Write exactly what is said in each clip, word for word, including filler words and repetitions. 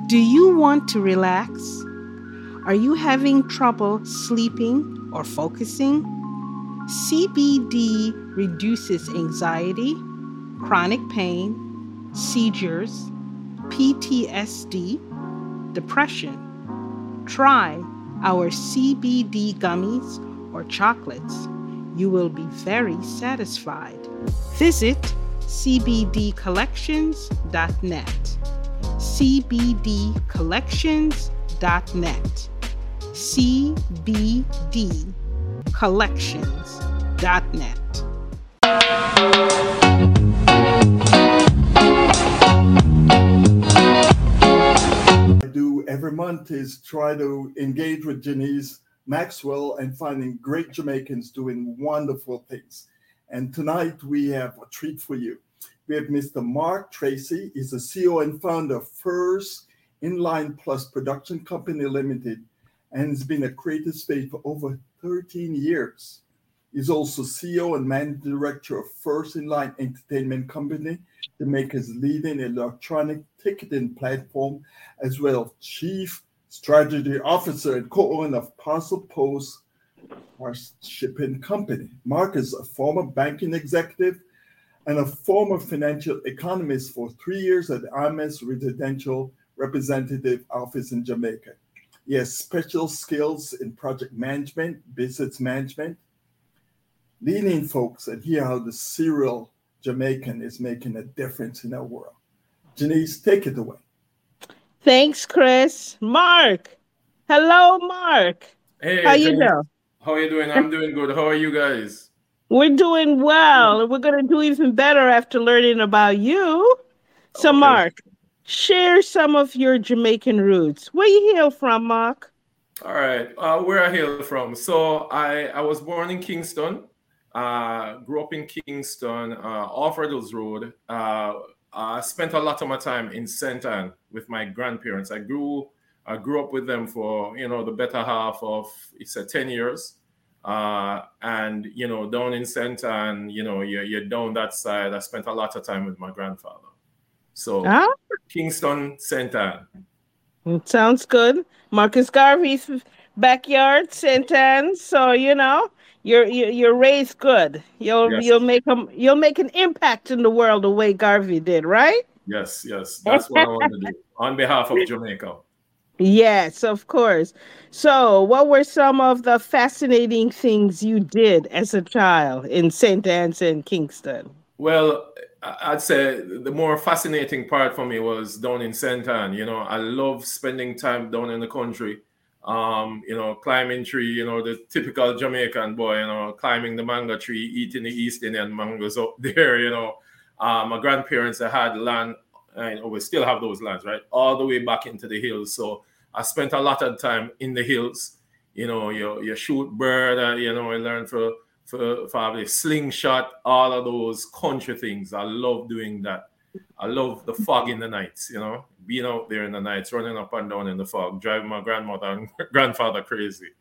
Do you want to relax? Are you having trouble sleeping or focusing? C B D reduces anxiety, chronic pain, seizures, P T S D, depression. Try our C B D gummies or chocolates. You will be very satisfied. Visit c b d collections dot net. c b d collections dot net. c b d collections dot net. Do every month is try to engage with Janice Maxwell and finding great Jamaicans doing wonderful things. And tonight we have a treat for you. We have Mister Mark Tracy. He's the C E O and founder of First Inline Plus Production Company Limited and has been a creative space for over thirteen years. He's also C E O and Managing Director of First Inline Entertainment Company, Jamaica's leading electronic ticketing platform, as well as Chief Strategy Officer and co-owner of Parcel Post Shipping Company. Mark is a former banking executive and a former financial economist for three years at the I M S Residential Representative Office in Jamaica. He has special skills in project management, business management, leading folks and hear how the serial Jamaican is making a difference in our world. Janice, take it away. Thanks, Chris. Mark. Hello, Mark. Hey, how you Janice. doing? How are you doing? I'm doing good. How are you guys? We're doing well. We're going to do even better after learning about you. So, Okay. Mark, share some of your Jamaican roots. Where you hail from, Mark? All right. Uh, where I hail from. So I, I was born in Kingston. Uh, grew up in Kingston, uh, off Riddles Road. Uh, I spent a lot of my time in Saint Anne with my grandparents. I grew I grew up with them for, you know, the better half of, it's a ten years. Uh, and, you know, down in Saint Anne, you know, you're, you're down that side. I spent a lot of time with my grandfather. So Huh? Kingston, Saint Anne. It sounds good. Marcus Garvey's backyard, Saint Anne. So, you know, you're you're, you're raised good. You'll Yes. you'll make a, you'll make an impact in the world the way Garvey did, right? Yes, yes. That's what I want to do on behalf of Jamaica. Yes, of course. So, what were some of the fascinating things you did as a child in Saint Anne's and Kingston? Well, I- I'd say the more fascinating part for me was down in Saint Anne. You know, I love spending time down in the country. Um, you know, climbing tree, you know, the typical Jamaican boy, you know, climbing the mango tree, eating the East Indian mangoes up there, you know. Uh, my grandparents had land, and we still have those lands, right? All the way back into the hills. So I spent a lot of time in the hills. You know, you, you shoot bird, uh, you know, I learned for, for, for the slingshot, all of those country things. I love doing that. I love the fog in the nights, you know, being out there in the nights, running up and down in the fog, driving my grandmother and grandfather crazy.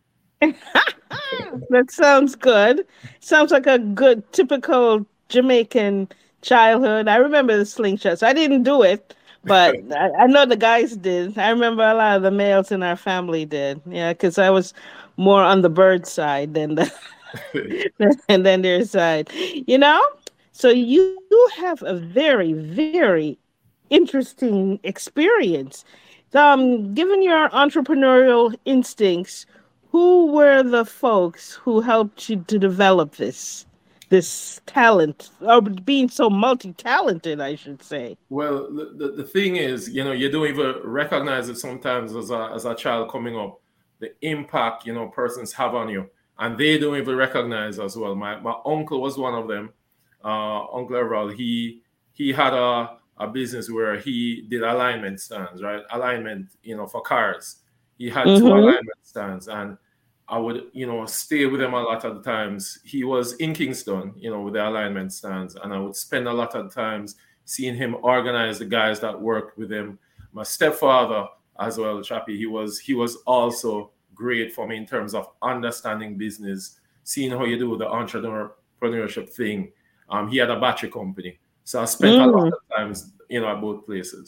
That sounds good. Sounds like a good, typical Jamaican childhood. I remember the slingshots. I didn't do it, but I, I know the guys did. I remember a lot of the males in our family did. Yeah, because I was more on the bird side than the and then their side. You know? So you, you have a very, very interesting experience. Um, given your entrepreneurial instincts, who were the folks who helped you to develop this this talent, or being so multi-talented, I should say? Well, the, the, the thing is, you know, you don't even recognize it sometimes as a, as a child coming up, the impact, you know, persons have on you. And they don't even recognize as well. My my uncle was one of them, uh, Uncle Everall. He he had a, a business where he did alignment stands, right? Alignment, you know, for cars. He had two Mm-hmm. alignment stands, and I would, you know, stay with him a lot of the times. He was in Kingston, you know, with the alignment stands, and I would spend a lot of times seeing him organize the guys that worked with him. My stepfather as well, Chappie, he was he was also great for me in terms of understanding business, seeing how you do the entrepreneurship thing. Um, he had a battery company, so I spent mm. a lot of times, you know, at both places.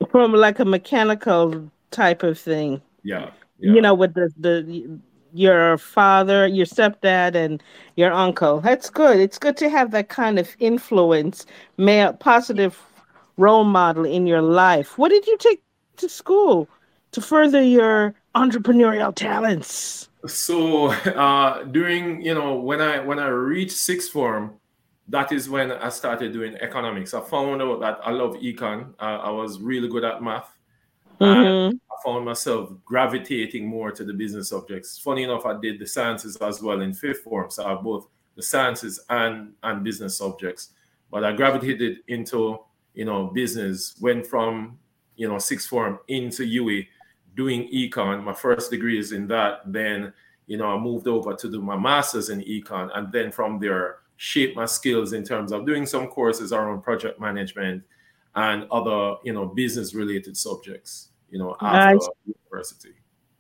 from like a mechanical type of thing. Yeah, You yeah. know, with the the your father, your stepdad, and your uncle. That's good. It's good to have that kind of influence, male positive role model in your life. What did you take to school to further your entrepreneurial talents? So uh, during, you know, when I when I reached sixth form, that is when I started doing economics. I found out that I love econ. Uh, I was really good at math, and Mm-hmm. I found myself gravitating more to the business subjects. Funny enough, I did the sciences as well in fifth form, so I have both the sciences and and business subjects. But I gravitated into, you know, business. Went from, you know, sixth form into U A doing econ. My first degree is in that. Then, you know, I moved over to do my master's in econ, and then from there shape my skills in terms of doing some courses around project management and other, you know, business related subjects, you know, after Uh, university.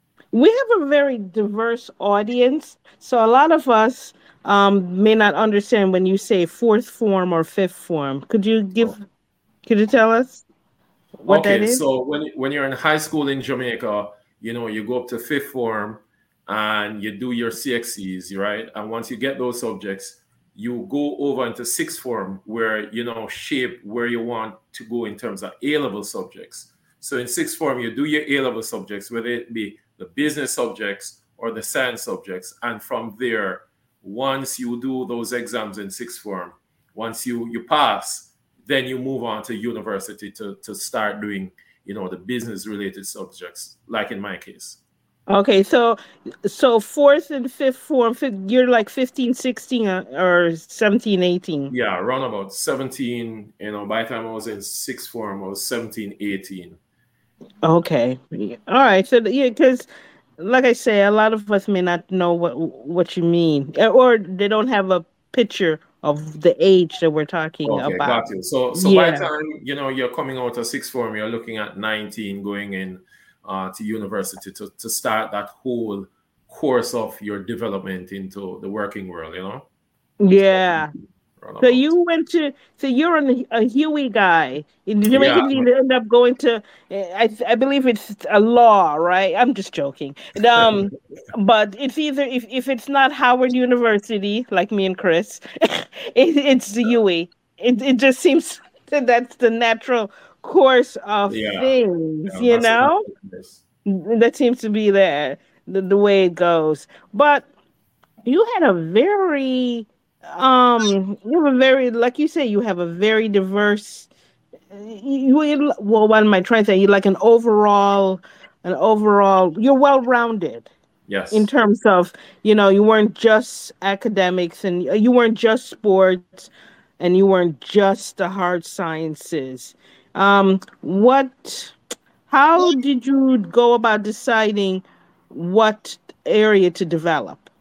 we have a very diverse audience, so a lot of us um, may not understand when you say fourth form or fifth form. Could you Oh, give? Could you tell us what that okay, is? so when when you're in high school in Jamaica, you know, you go up to fifth form and you do your C X Cs, right? And once you get those subjects, you go over into sixth form where, you know, shape where you want to go in terms of A level subjects. So in sixth form, you do your A level subjects, whether it be the business subjects or the science subjects, and from there, once you do those exams in sixth form, once you you pass, then you move on to university to to start doing, you know, the business related subjects, like in my case. Okay, so so fourth and fifth form, fifth, you're like fifteen, sixteen, uh, or seventeen, eighteen. Yeah, around about seventeen, you know, by the time I was in sixth form, I was seventeen, eighteen. Okay. Yeah. All right. So yeah, because like I say, a lot of us may not know what what you mean, uh, or they don't have a picture of the age that we're talking Okay, about. got you. So so by the Yeah. time, you know, you're coming out of sixth form, you're looking at nineteen going in uh, to university to, to start that whole course of your development into the working world, you know? So Yeah. round So about. you went to, so you're an, a Huey guy. In Yeah, Jamaica, you end up going to, eh, I I believe it's a law, right? I'm just joking. Um, but it's either, if, if it's not Howard University, like me and Chris, it, it's the Huey. It it just seems that that's the natural course of yeah, things, yeah, you that's know? it. That seems to be there, the, the way it goes. But you had a very um you have a very, like you say, you have a very diverse, you, you well, what am I trying to say, you like an overall, an overall you're well rounded in Yes. terms of, you know, you weren't just academics, and you weren't just sports, and you weren't just the hard sciences. um what How did you go about deciding what area to develop?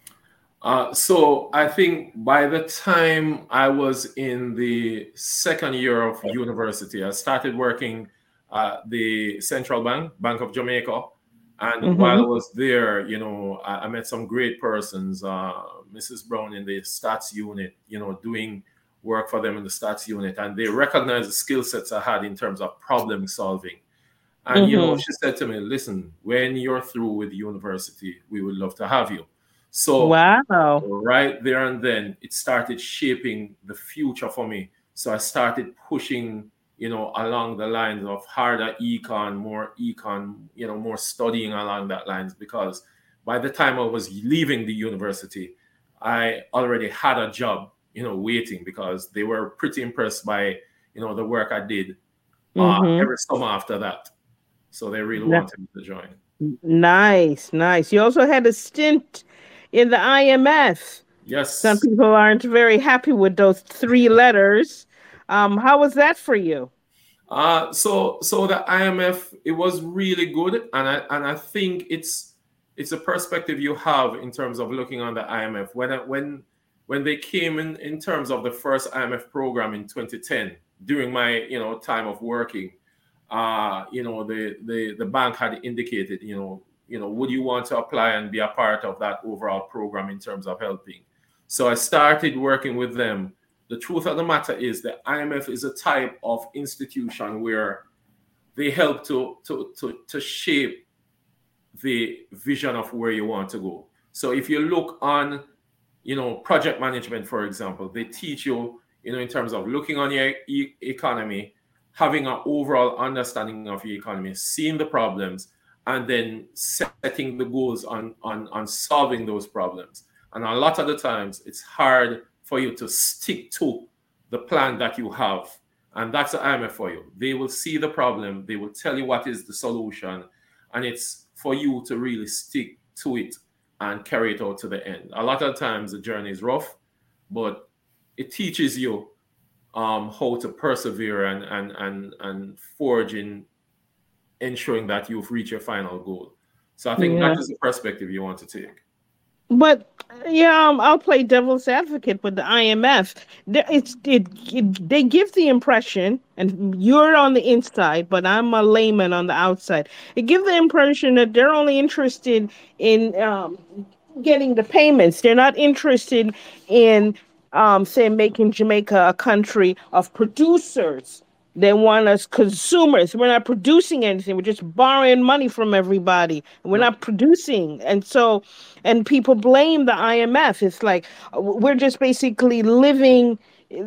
Uh, so I think by the time I was in the second year of university, I started working at the Central Bank, Bank of Jamaica. And while I Mm-hmm. was there, you know, I, I met some great persons, uh, Missus Brown in the stats unit, you know, doing work for them in the stats unit. And they recognized the skill sets I had in terms of problem solving. And, you know, Mm-hmm. she said to me, listen, when you're through with university, we would love to have you. So Wow. right there and then it started shaping the future for me. So I started pushing, you know, along the lines of harder econ, more econ, you know, more studying along that lines, because by the time I was leaving the university, I already had a job, you know, waiting, because they were pretty impressed by, you know, the work I did uh, Mm-hmm. every summer after that. So they really wanted me to join. Nice, nice. You also had a stint in the I M F. Some Yes. people aren't very happy with those three letters. Um, how was that for you? Uh, so so the I M F, it was really good, and I and I think it's it's a perspective you have in terms of looking on the I M F. When I- when when they came in in terms of the first I M F program in twenty ten, during my, you know, time of working, uh, you know, the the the bank had indicated, you know, you know, would you want to apply and be a part of that overall program in terms of helping? So I started working with them. The truth of the matter is the I M F is a type of institution where they help to, to, to, to shape the vision of where you want to go. So if you look on, you know, project management, for example, they teach you, you know, in terms of looking on your e- economy, having an overall understanding of your economy, seeing the problems, and then setting the goals on, on, on solving those problems. And a lot of the times, it's hard for you to stick to the plan that you have. And that's the I M F for you. They will see the problem, they will tell you what is the solution, and it's for you to really stick to it and carry it out to the end. A lot of times the journey is rough, but it teaches you um, how to persevere and, and, and, and forge in ensuring that you've reached your final goal. So I think Yeah. that is the perspective you want to take. But yeah, um, I'll play devil's advocate with the I M F. There- It's it, it they give the impression, and you're on the inside, but I'm a layman on the outside. It gives the impression that they're only interested in um, getting the payments. They're not interested in, um, say, making Jamaica a country of producers. They want us consumers. We're not producing anything. We're just borrowing money from everybody. We're Yeah. not producing. And so, and people blame the I M F. It's like uh, we're just basically living.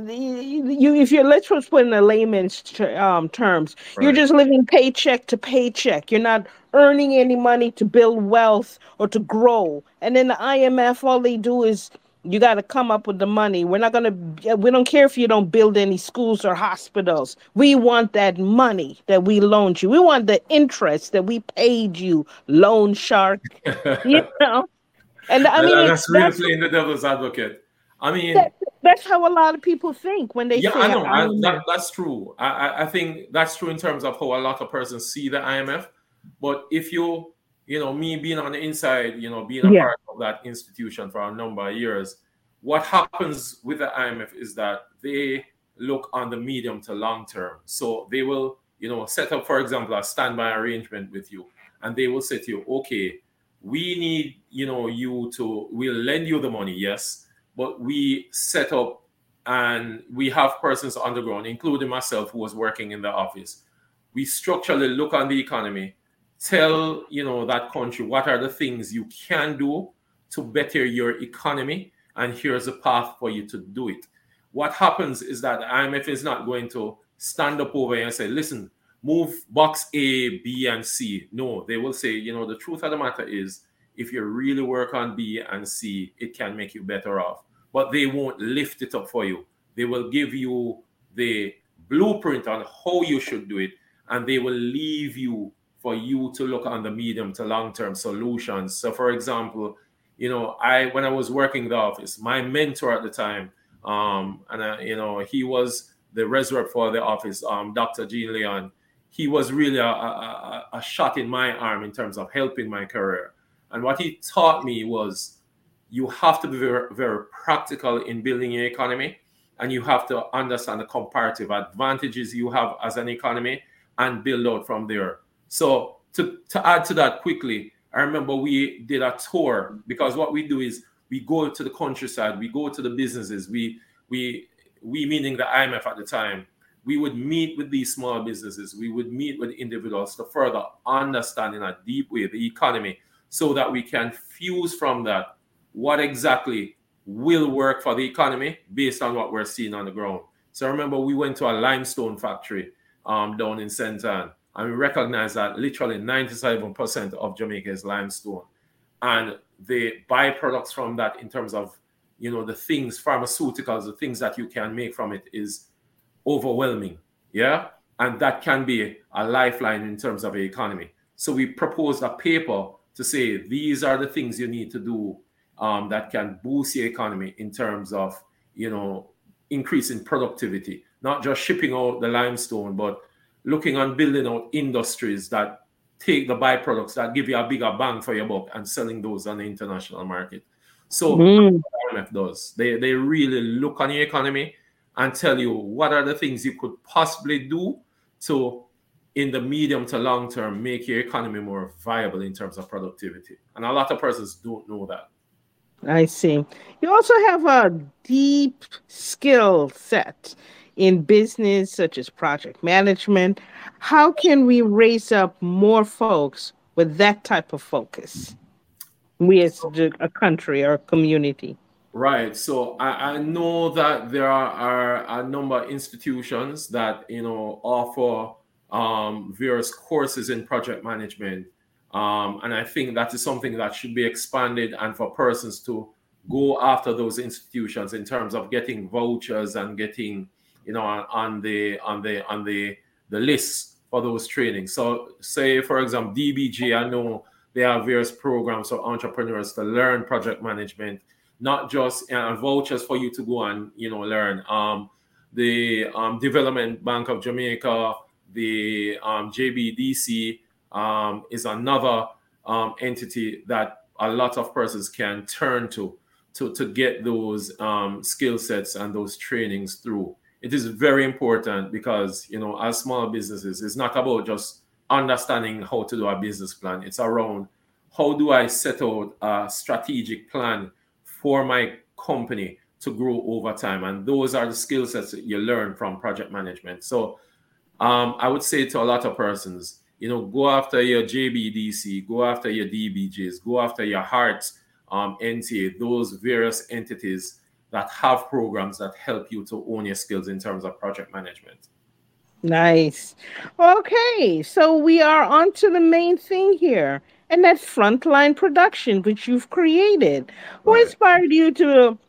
You, if you're, let's just put in a layman's ter- um, terms, you're Right. just living paycheck to paycheck. You're not earning any money to build wealth or to grow. And then the I M F, all they do is you got to come up with the money. We're not going to, we don't care if you don't build any schools or hospitals. We want that money that we loaned you. We want the interest that we paid you, loan shark. You know? And I And mean, that's really that's playing the devil's advocate. I mean, that, that's how a lot of people think when they yeah, I say know. I, that, I M F. that's true. I, I- I think that's true in terms of how a lot of persons see the I M F. But if you, you know, me being on the inside, you know, being a Yeah. part of that institution for a number of years, what happens with the I M F is that they look on the medium to long term. So they will, you know, set up, for example, a standby arrangement with you, and they will say to you, okay, we need, you know, you to, we'll lend you the money, yes, but we set up and we have persons on the ground, including myself, who was working in the office. We structurally look on the economy, tell, you know, that country what are the things you can do to better your economy, and here's a path for you to do it. What happens is that the I M F is not going to stand up over here and say, listen, move box A, B, and C. No, they will say, you know, the truth of the matter is, if you really work on B and C, it can make you better off. But they won't lift it up for you. They will give you the blueprint on how you should do it, and they will leave you for you to look on the medium to long-term solutions. So, for example, you know, I when I was working in the office, my mentor at the time, um, and I, you know, he was the res rep for the office, um, Doctor Jean Leon. He was really a, a, a shot in my arm in terms of helping my career. And what he taught me was, you have to be very, very practical in building your economy, and you have to understand the comparative advantages you have as an economy and build out from there. So to, to add to that quickly, I remember we did a tour, because what we do is we go to the countryside, we go to the businesses, we we we meaning the I M F at the time, we would meet with these small businesses, we would meet with individuals to further understand in a deep way the economy, so that we can fuse from that what exactly will work for the economy based on what we're seeing on the ground. So I remember we went to a limestone factory um, down in Saint Ann, and we recognized that literally ninety-seven percent of Jamaica is limestone. And the byproducts from that, in terms of, you know, the things, pharmaceuticals, the things that you can make from it, is overwhelming. Yeah. And that can be a lifeline in terms of the economy. So we proposed a paper to say, these are the things you need to do um, that can boost your economy in terms of, you know, increasing productivity, not just shipping out the limestone, but looking on building out industries that take the byproducts that give you a bigger bang for your buck and selling those on the international market. So Mm. what I M F does, they, they really look on your economy and tell you what are the things you could possibly do to, in the medium to long term, make your economy more viable in terms of productivity. And a lot of persons don't know that. I see. You also have a deep skill set in business, such as project management. How can we raise up more folks with that type of focus? We as So, the- a country or a community. right. So I, I know that there are, are a number of institutions that you know offer um, various courses in project management, um, and I think that is something that should be expanded and for persons to go after those institutions in terms of getting vouchers and getting you know on, on the on the on the the list for those trainings. So say for example D B G, I know they have various programs for entrepreneurs to learn project management, not just uh, vouchers for you to go and you know learn. Um, the um, Development Bank of Jamaica, the um, J B D C um, is another um, entity that a lot of persons can turn to to, to get those um, skill sets and those trainings through. It is very important because you know as small businesses, it's not about just understanding how to do a business plan. It's around how do I set out a strategic plan for my company to grow over time. And those are the skill sets that you learn from project management. So um, I would say to a lot of persons, you know, go after your J B D C, go after your D B Js, go after your HEART, um, N T A, those various entities that have programs that help you to own your skills in terms of project management. Nice. Okay, so we are on to the main thing here, and that's frontline production, which you've created. Who Right. inspired you to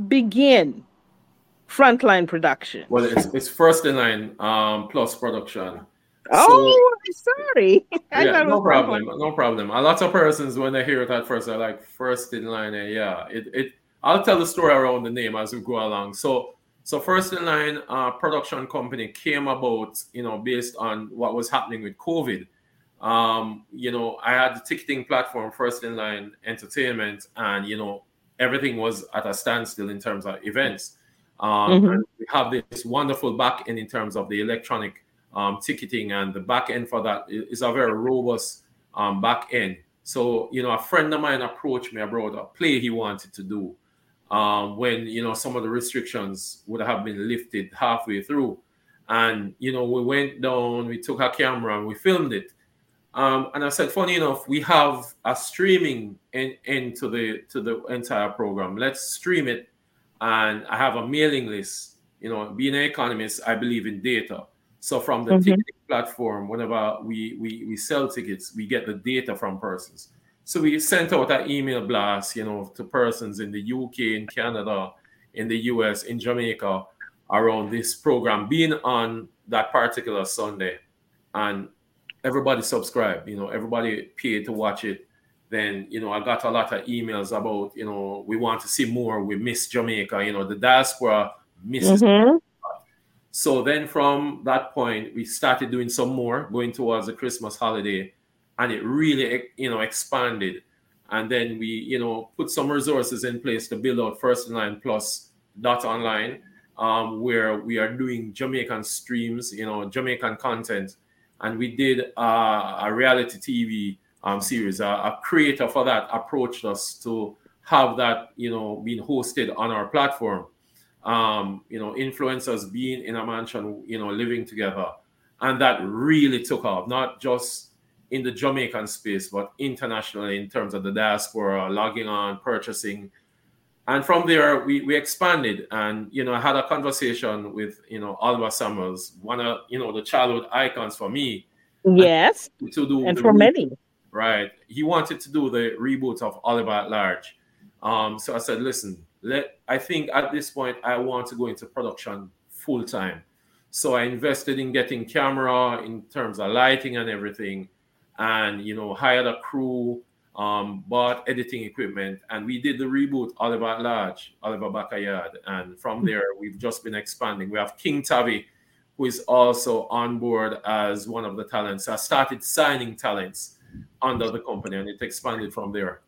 begin frontline Well, productions? it's it's first in line um, plus production. So Oh, sorry. I yeah, thought it was no frontline. problem, no problem. A lot of persons when they hear it at first are like first in line, and yeah, it it. I'll tell the story around the name as we go along. So so first in line uh, production company came about, you know, based on what was happening with COVID. Um, you know, I had the ticketing platform First in Line Entertainment, and you know, everything was at a standstill in terms of events. Um, Mm-hmm. and we have this wonderful back end in terms of the electronic um, ticketing, and the back end for that is a very robust um, back end. So, you know, a friend of mine approached me about a play he wanted to do um, when, you know, some of the restrictions would have been lifted halfway through. And, you know, we went down, we took a camera and we filmed it. Um, and I said, funny enough, we have a streaming in, into the to the entire program. Let's stream it, and I have a mailing list. You know, being an economist, I believe in data. So from the Mm-hmm. ticketing platform, whenever we we we sell tickets, we get the data from persons. So we sent out an email blast, you know, to persons in the U K, in Canada, in the U S, in Jamaica, around this program being on that particular Sunday, and everybody subscribed, you know, everybody paid to watch it. Then, you know, I got a lot of emails about, you know, we want to see more. We miss Jamaica, you know, the diaspora misses. Mm-hmm. So then from that point, we started doing some more going towards the Christmas holiday, and it really, you know, expanded. And then we, you know, put some resources in place to build out First in Line Plus dot online, um, where we are doing Jamaican streams, you know, Jamaican content. And we did uh, a reality T V um, series. A, a creator for that approached us to have that, you know, being hosted on our platform. Um, you know, influencers being in a mansion, you know, living together. And that really took off, not just in the Jamaican space, but internationally in terms of the diaspora, logging on, purchasing. And from there, we, we expanded. And, you know, I had a conversation with, you know, Oliver Samuels, one of, you know, the childhood icons for me, and Yes, to do and the for reboot, many. right? He wanted to do the reboot of Oliver at Large. Um, so I said, listen, let I think at this point I want to go into production full time. So I invested in getting camera in terms of lighting and everything, and you know, hired a crew, um, bought editing equipment, and we did the reboot Oliver at Large, Oliver Backyard. And from there we've just been expanding. We have King Tabby, who is also on board as one of the talents. I started signing talents under the company, and it expanded from there.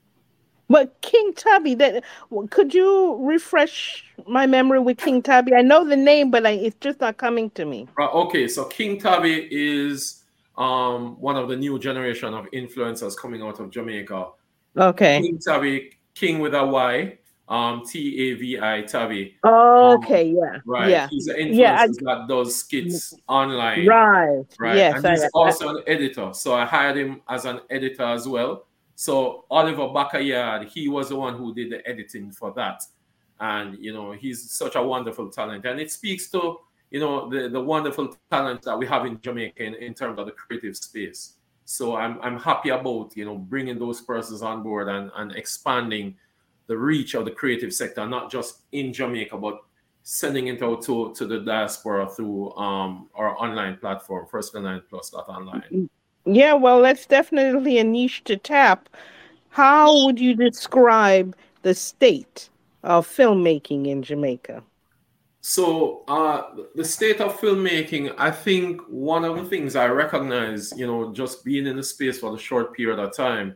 But King Tubby, that could you refresh my memory with King Tubby? I know the name, but I, it's just not coming to me. Right, okay, so King Tabby is um, one of the new generation of influencers coming out of Jamaica. Okay. King Tabby, King with a Y, um, T A V I, Tavi. Um, Okay, yeah, right. yeah, He's an yeah. influencer that does I, skits online. right. Right. Yes, And I, he's I. also an editor. So I hired him as an editor as well. So Oliver Bakayard, he was the one who did the editing for that. And, you know, he's such a wonderful talent. And it speaks to, you know, the, the wonderful talent that we have in Jamaica in, in terms of the creative space. So I'm, I'm happy about, you know, bringing those persons on board and, and expanding the reach of the creative sector, not just in Jamaica, but sending it out to, to the diaspora through um, our online platform, first nine plus dot online. Yeah, well, that's definitely a niche to tap. How would you describe the state of filmmaking in Jamaica? So uh, the state of filmmaking, I think one of the things I recognize, you know, just being in the space for a short period of time,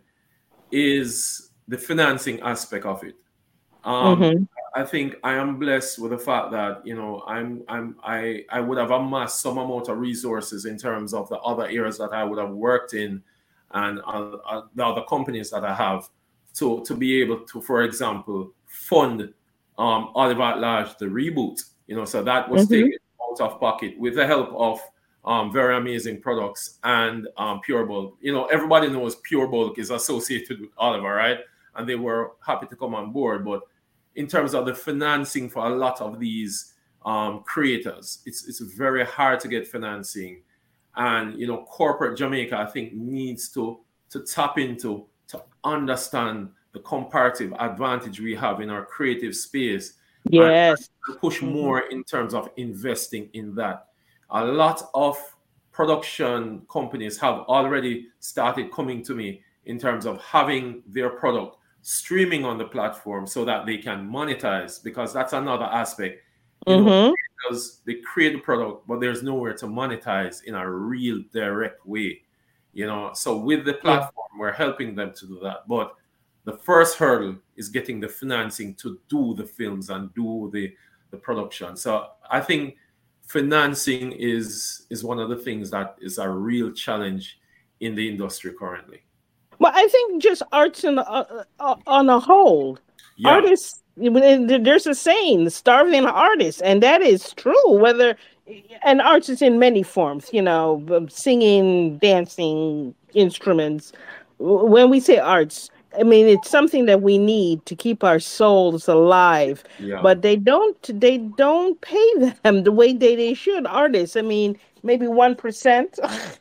is the financing aspect of it. Um, Mm-hmm. I think I am blessed with the fact that, you know, I'm I'm I I would have amassed some amount of resources in terms of the other areas that I would have worked in, and uh, uh, the other companies that I have, to to be able to, for example, fund um, Oliver at Large, the reboot. You know, so that was Mm-hmm. taken out of pocket with the help of um, Very Amazing Products and um, Pure Bulk. You know, everybody knows Pure Bulk is associated with Oliver, right? And they were happy to come on board, but in terms of the financing for a lot of these um, creators, it's it's very hard to get financing, and you know, corporate Jamaica, I think, needs to to tap into, to understand the comparative advantage we have in our creative space, and Yes. push Mm-hmm. more in terms of investing in that. A lot of production companies have already started coming to me in terms of having their product streaming on the platform so that they can monetize, because that's another aspect. You know, Mm-hmm. because they create the product, but there's nowhere to monetize in a real direct way. You know, so with the Yeah. platform, we're helping them to do that. But the first hurdle is getting the financing to do the films and do the the production. So I think financing is is one of the things that is a real challenge in the industry currently. Well, I think just arts in, uh, uh, on a whole, Yeah, artists. There's a saying, "The starving artist," and that is true. Whether and arts is in many forms, you know, singing, dancing, instruments. When we say arts, I mean it's something that we need to keep our souls alive. yeah, But they don't. They don't pay them the way they, they should. Artists. I mean, maybe one percent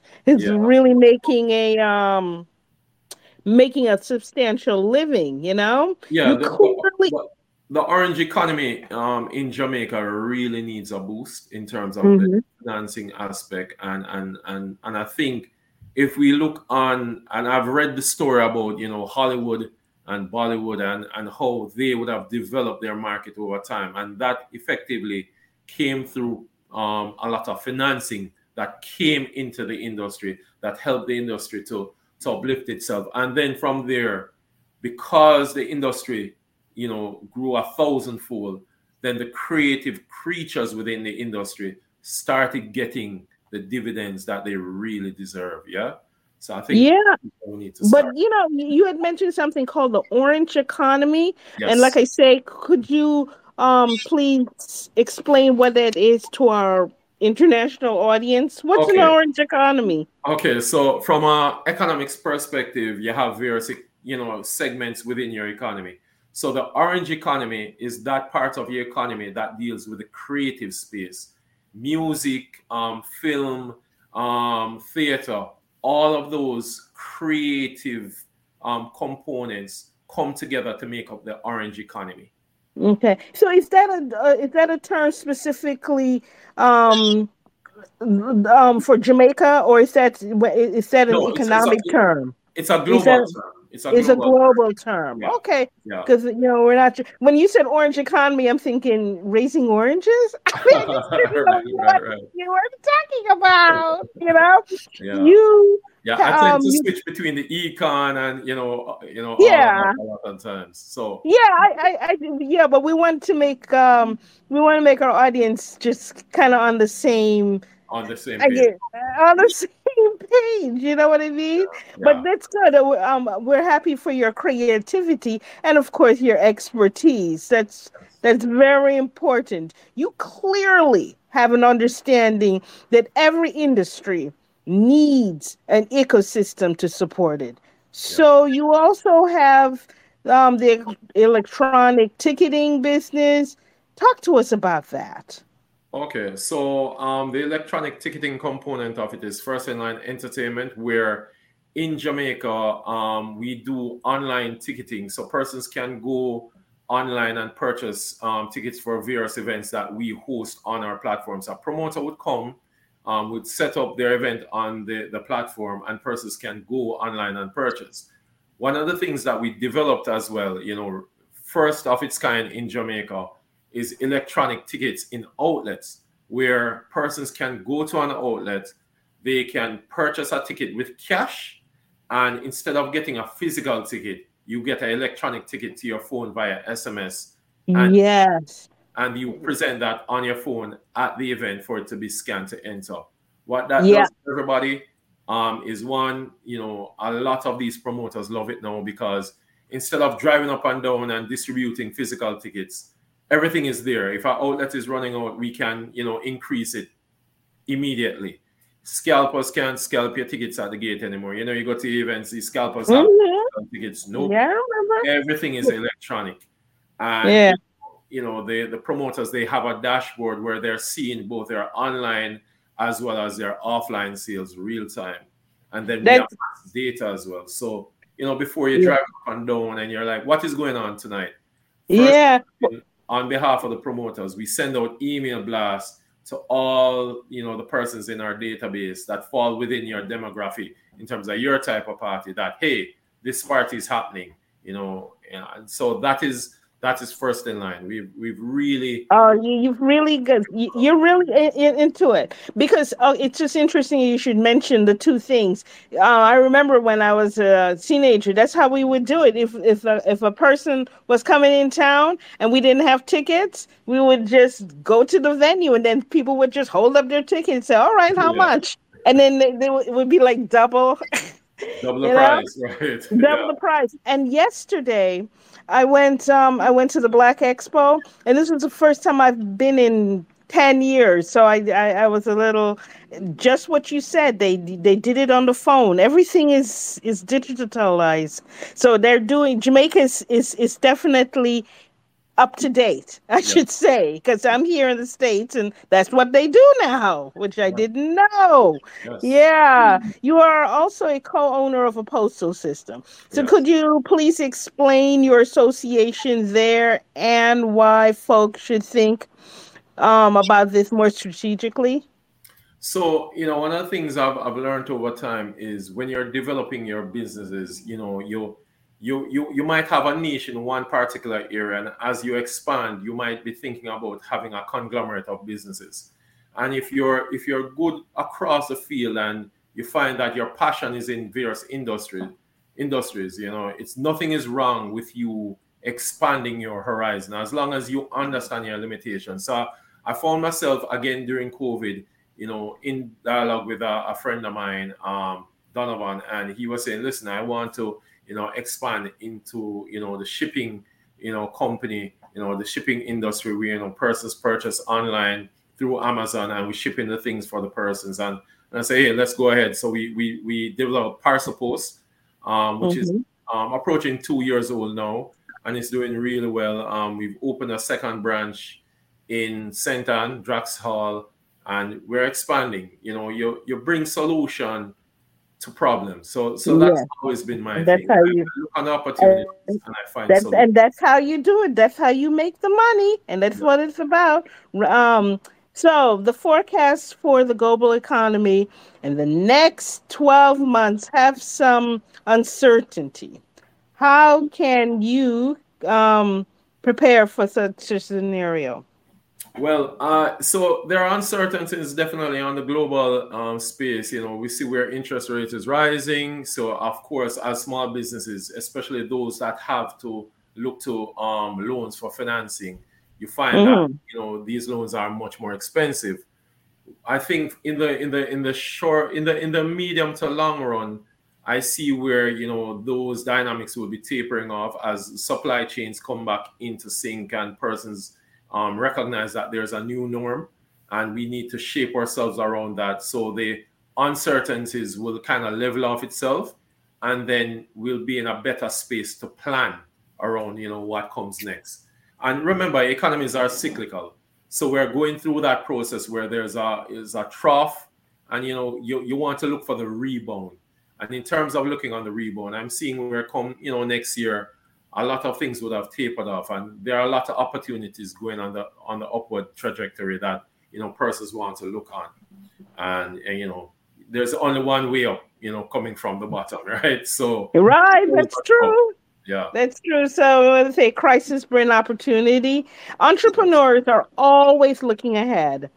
is yeah, really making a um making a substantial living, you know? yeah. You The, the, clearly. the, the orange economy um, in Jamaica really needs a boost in terms of the Mhm. financing aspect, and and and and I think if we look on, and I've read the story about, you know, Hollywood and Bollywood, and and how they would have developed their market over time, and that effectively came through um, a lot of financing that came into the industry that helped the industry to to uplift itself, and then from there, because the industry, you know, grew a thousandfold, then the creative creatures within the industry started getting the dividends that they really deserve. Yeah. So I think Yeah, we need to but start. you know, you had mentioned something called the orange economy, and like Yes. I say, could you um please explain what that is to our international audience? What's an Okay. orange economy? Okay. So from a economics perspective, you have various, you know, segments within your economy. So the orange economy is that part of your economy that deals with the creative space, music, um, film, um, theater. All of those creative um, components come together to make up the orange economy. Okay, so is that a uh, is that a term specifically um um for Jamaica, or is that is that an No, it's it's a economic term? it's a Is global that term. It's a It's a global term. global term. Yeah, Okay. yeah. Because, you know, we're not, when you said orange economy, I'm thinking raising oranges. I mean, I just didn't know Right, what right, right. you were talking about. You know, Yeah. you, Yeah, I tend um, to you, switch between the econ and, you know, uh, you know, all of that yeah, a lot of times. So yeah, I, I, I, yeah, but we want to make, um, we want to make our audience just kind of on the same, on the same I page. get on the same page. You know what I mean? But Yeah. that's good. Uh, we- Um, we're happy for your creativity and, of course, your expertise. That's that's very important. You clearly have an understanding that every industry needs an ecosystem to support it. Yeah. So you also have um, the electronic ticketing business. Talk to us about that. Okay, so um, the electronic ticketing component of it is first in line entertainment, where in Jamaica um, we do online ticketing, so persons can go online and purchase um, tickets for various events that we host on our platforms. A promoter would come, um, would set up their event on the, the platform, and persons can go online and purchase. One of the things that we developed as well, you know, first of its kind in Jamaica, is electronic tickets in outlets where persons can go to an outlet, they can purchase a ticket with cash, and instead of getting a physical ticket, you get an electronic ticket to your phone via S M S, and Yes. and you present that on your phone at the event for it to be scanned to enter. What that Yeah. does for everybody um, is one, you know, a lot of these promoters love it now because instead of driving up and down and distributing physical tickets, everything is there. If our outlet is running out, we can, you know, increase it immediately. Scalpers can't scalp your tickets at the gate anymore. You know, you go to events, the scalpers have Hmm. tickets. Nope. Yeah, I remember. Everything is electronic. And Yeah. you know, the, the promoters, they have a dashboard where they're seeing both their online as well as their offline sales real time. And then we have That's data as well. So, you know, before you yeah. drive up and down and you're like, what is going on tonight? First, Yeah. on behalf of the promoters, we send out email blasts to all, you know, the persons in our database that fall within your demographic in terms of your type of party that, hey, this party is happening, you know, and so that is that is first in line. We've we've really Oh, you, you've really good. You, you're really in, in- into it because oh, it's just interesting. You should mention the two things. Uh, I remember when I was a teenager. That's how we would do it. If if a, if a person was coming in town and we didn't have tickets, we would just go to the venue and then people would just hold up their ticket and say, "All right, how yeah, much?" And then they, they would, it would be like double, double the you know. price, right? Double Yeah, the price. And yesterday, I went. Um, I went to the Black Expo, and this was the first time I've been in ten years. So I, I, I was a little. Just what you said. They, they did it on the phone. Everything is is digitalized. So they're doing. Jamaica is is, is definitely up to date, I yeah, should say, because I'm here in the States and that's what they do now, which I didn't know. yes, Yeah, you are also a co owner of a postal system. So yes. could you please explain your association there and why folks should think um, about this more strategically? So, you know, one of the things I've, I've learned over time is when you're developing your businesses, you know, you you you you might have a niche in one particular area, and as you expand, you might be thinking about having a conglomerate of businesses. And if you're if you're good across the field and you find that your passion is in various industry industries, you know, it's nothing is wrong with you expanding your horizon as long as you understand your limitations. So I found myself again during COVID, you know, in dialogue with a, a friend of mine, um, Donovan, and he was saying, listen, I want to, you know, expand into, you know, the shipping, you know, company, you know, the shipping industry where, you know, persons purchase online through Amazon and we shipping the things for the persons. And, and I say, hey, let's go ahead. So we we we developed Parcel Post, um, which is Hmm. um, approaching two years old now, and it's doing really well. Um, we've opened a second branch in Saint Anne, Drax Hall, and we're expanding. You know, you you bring solution to problems. So so that's Yeah, always been my and that's thing. how I you. look on And opportunities and I find that's solutions. and that's how you do it. That's how you make the money, and that's Yeah. what it's about. Um, so the forecast for the global economy in the next twelve months have some uncertainty. How can you um, prepare for such a scenario? Well, uh, so there are uncertainties definitely on the global um, space. You know, we see where interest rate is rising. So, of course, as small businesses, especially those that have to look to um, loans for financing, you find that Hmm. you know these loans are much more expensive. I think in the in the in the short in the in the medium to long run, I see where, you know, those dynamics will be tapering off as supply chains come back into sync and persons um, recognize that there's a new norm and we need to shape ourselves around that. So the uncertainties will kind of level off itself, and then we'll be in a better space to plan around, you know, what comes next. And remember, economies are cyclical. So we're going through that process where there's a is a trough, and you know you, you want to look for the rebound. And in terms of looking on the rebound, I'm seeing where come you know next year, a lot of things would have tapered off, and there are a lot of opportunities going on the on the upward trajectory that you know persons want to look on. And, and you know there's only one way up, you know, coming from the bottom, right? So right, that's true. Yeah, that's true. So I want to say crisis bring opportunity. Entrepreneurs are always looking ahead.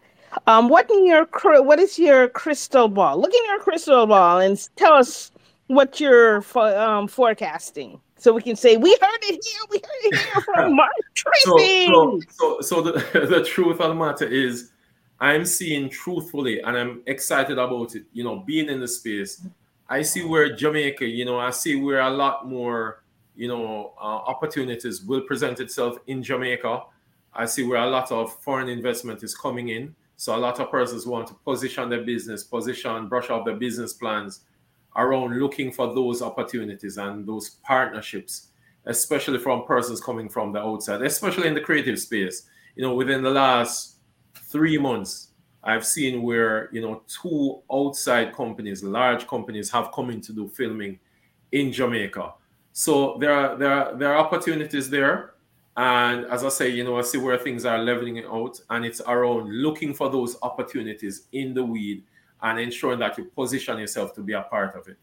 Um, what in your what is your crystal ball? Look in your crystal ball and tell us what you're um, forecasting, so we can say we heard it here. We heard it here from Mark Tracy. So, so, so, so the the truth of the matter is, I'm seeing truthfully, and I'm excited about it. You know, being in the space, I see where Jamaica. You know, I see where a lot more. You know, uh, opportunities will present itself in Jamaica. I see where a lot of foreign investment is coming in. So a lot of persons want to position their business, position, brush off their business plans around looking for those opportunities and those partnerships, especially from persons coming from the outside, especially in the creative space. You know, within the last three months, I've seen where, you know, two outside companies, large companies have come in to do filming in Jamaica. So there are there are there are opportunities there, and as I say, you know, I see where things are leveling out, and it's around looking for those opportunities in the weed and ensuring that you position yourself to be a part of it.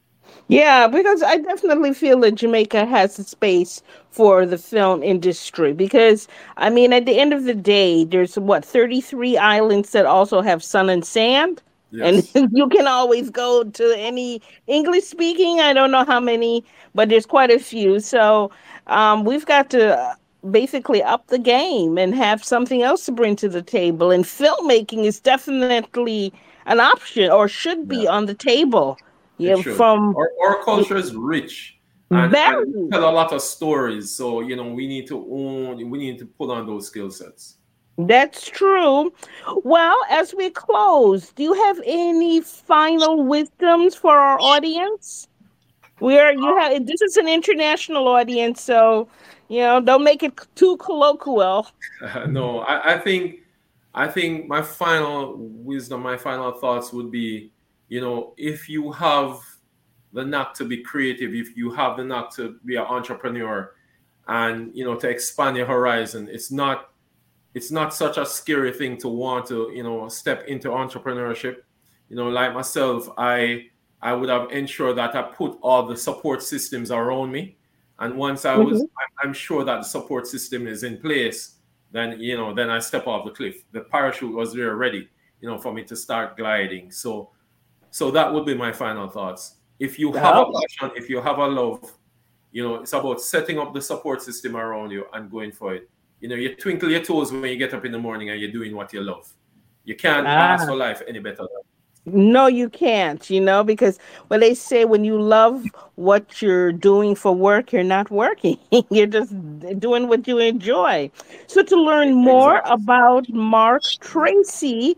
Yeah, because I definitely feel that Jamaica has a space for the film industry. Because I mean, at the end of the day, there's what thirty-three islands that also have sun and sand. Yes. And you can always go to any English speaking. I don't know how many, but there's quite a few. So um, we've got to basically up the game and have something else to bring to the table. And filmmaking is definitely an option, or should be, yeah, on the table. Yeah, from our, our culture is rich and, and tell a lot of stories. So you know we need to own. We need to put on those skill sets. That's true. Well, as we close, do you have any final wisdoms for our audience? Where you have this is an international audience, so you know don't make it too colloquial. Uh, no, I, I think I think my final wisdom, my final thoughts would be, you know, if you have the knack to be creative, if you have the knack to be an entrepreneur, and you know to expand your horizon, it's not. It's not such a scary thing to want to, you know, step into entrepreneurship. You know, like myself, I I would have ensured that I put all the support systems around me. And once I was, mm-hmm. I'm sure that the support system is in place, then, you know, then I step off the cliff. The parachute was there ready, you know, for me to start gliding. So, so that would be my final thoughts. If you have a passion, if you have a love, you know, it's about setting up the support system around you and going for it. You know, you twinkle your toes when you get up in the morning and you're doing what you love. You can't ah. ask for life any better than that. No, you can't, you know, because when they say when you love what you're doing for work, you're not working. You're just doing what you enjoy. So to learn more exactly. about Mark Tracy,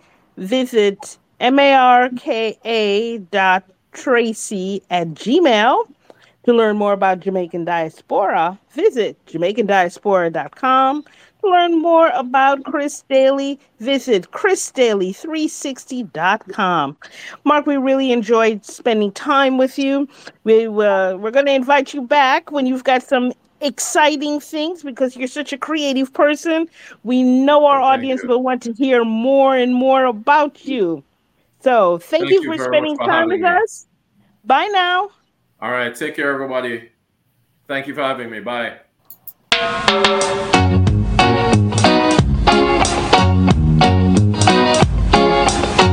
visit M-A-R-K-A dot Tracy at Gmail. To learn more about Jamaican Diaspora, visit Jamaican Diaspora dot com. To learn more about Chris Daly, visit Chris Daly three sixty dot com. Mark, we really enjoyed spending time with you. We, uh, we're going to invite you back when you've got some exciting things, because you're such a creative person. We know our oh, audience you. will want to hear more and more about you. So thank, thank you, you for spending for time with me. us. Bye now. All right. Take care, everybody. Thank you for having me. Bye.